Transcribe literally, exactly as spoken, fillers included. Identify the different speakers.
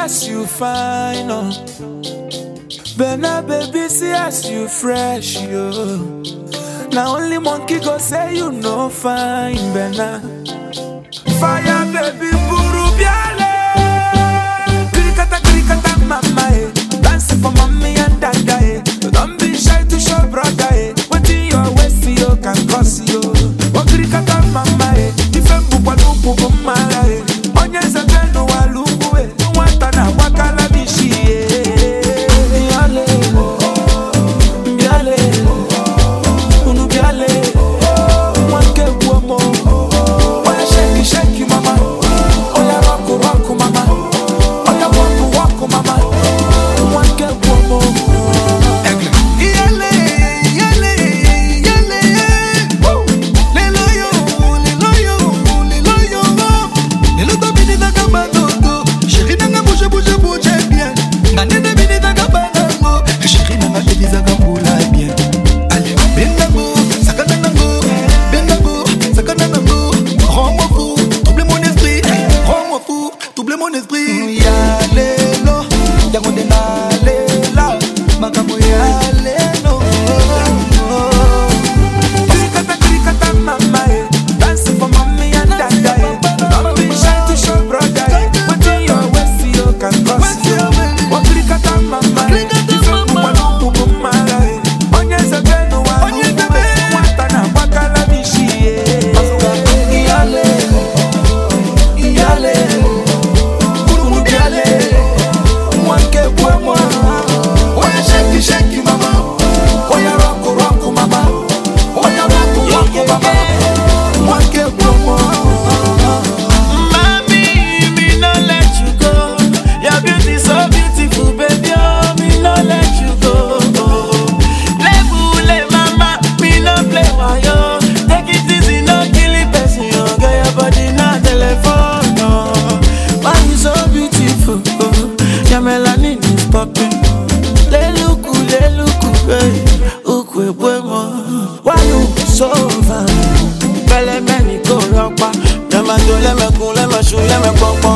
Speaker 1: as you fine, oh. Bena baby, see as you fresh, yo. Now only monkey go say you no fine, Bena. Fire baby, buru biale. Krikata krikata mama, eh. Dancing for mommy and dada, eh. Don't be shy to show brother, eh. What in your waist, you can cross, yo. Oh krikata mama, eh. Ifembu kwa lupu bumala, eh. Onyeza beno walubu, eh. Watana wakala bishi, eh. Biale, biale, unu biale, wanke buomo. Oya shake shake mama, oya rock rock mama, oya walk walk mama, wanke buomo. Biale, biale, biale, lelo yo, lelo yo, lelo yo, lelo to bini na kabano to, chérie nanga bouge bouge bouge bien, ngane na bini na kabano, chérie nanga Elisa kambula bien. Allez, bendango, sakana nango, bendango, sakana nango, rends-moi fou, double mon esprit, rends-moi fou, double mon esprit. Ya lelo, ya gonde na lela, makambo ya lelo. Krikata krikata mama, eh. Dancing for mommy and dada, eh. Don't be shy to show brother, eh. What in your waist you can cross, yo. Oh krikata mama, eh. Ifembu kwa lupu bumala, eh. Onyeza beno walubu, eh. Watana wakala bishi, eh. Iyale, iyale, unu biale, wanke buemo. Oya shake shake mama, oya rock rock mama, oya rock rock mama, wanke buemo.
Speaker 2: Mami, me no let you go. Your beauty so beautiful, baby. Oh, me no let you go. Lebule mama, me no play wayo. Take it easy, no kill it, person. Oh, girl, your body na telephone. Oh, why you so beautiful? Oh, your melanin is popping. Leluku, leluku, hey, ukwe buemo. Why you so fine? Belle meni ko ropa. Let me do, let me cool, let me shoot, let me pop.